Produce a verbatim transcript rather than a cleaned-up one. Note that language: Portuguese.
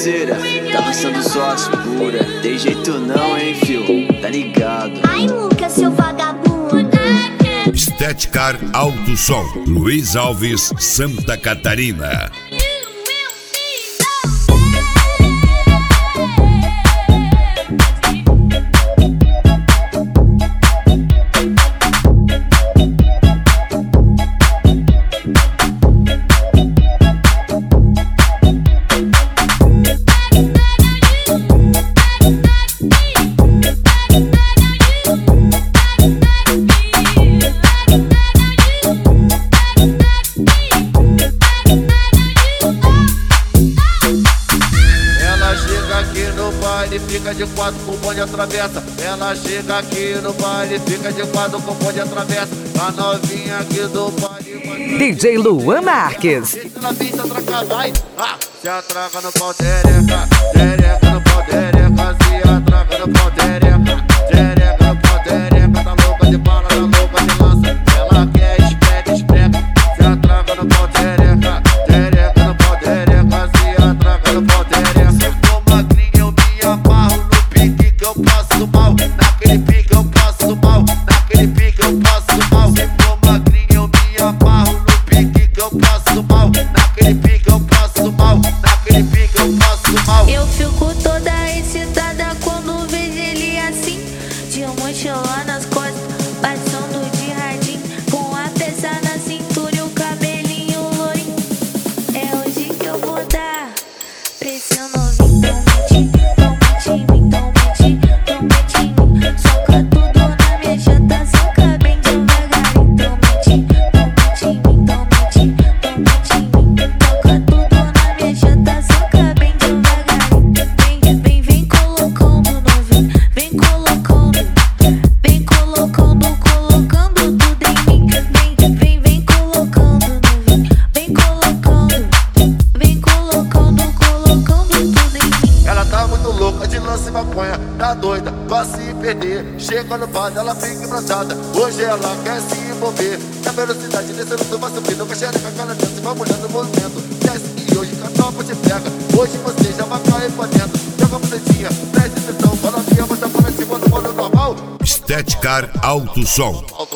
parceira, tá lançando só as pura. Tem jeito não, hein, fio, tá ligado? Ai, Lucas, seu vagabundo. Estética Alto Som, Luiz Alves, Santa Catarina. Fica de quatro com o bonde atravessa. Ela chega aqui no baile, fica de quatro com o bonde atravessa. A novinha aqui do baile. D J Luan Marques. Ela vista atraca, vai. Ah, se atraca no pau tereca, tereca no pau tereca, se atraca no pau tereca, tereca no pau tereca. Tá louca de bala, tá louca de lança. Ela quer espreca, espreca. Se atraca no pau tereca, tereca no pau tereca, se atraca no pau tereca. Mal, naquele pique eu passo mal, naquele pique eu passo mal. Se for magrinho eu me amarro no pique que eu passo mal, naquele pique eu passo mal, naquele pique eu passo mal. Eu fico toda excitada quando vejo ele assim, de mochila nas costas, passando de radinho, com a peça na cintura e o cabelinho loirinho. É hoje que eu vou dar pra esse novinho. Então mete em mim, então mete em mim, então mete em mim. Soca tudo na minha chata, soca bem devagarinho. Então mete, então mete em mim, então mete, então mete em mim. Soca tudo na minha chata, soca bem devagarinho. Vem, vem, vem colocando novinho, vem colocando, vem colocando, colocando tudo em mim. Vem, vem, vem colocando novinho, vem colocando, vem colocando, colocando tudo em mim. Ela tá muito louca de lance e maconha, tá doida, pra se perder. Chega no bar, ela fica embraçada. Hoje ela quer se envolver. Na velocidade descendo, tu vai subindo. Com a xereca canadense, vai molhando o movimento. Desce e hoje com a tropa te pega. Hoje você já vai cair pra dentro. Joga a bucetinha, presta atenção. Fala minha, você fala em cima do modo normal. Estética Alto Som.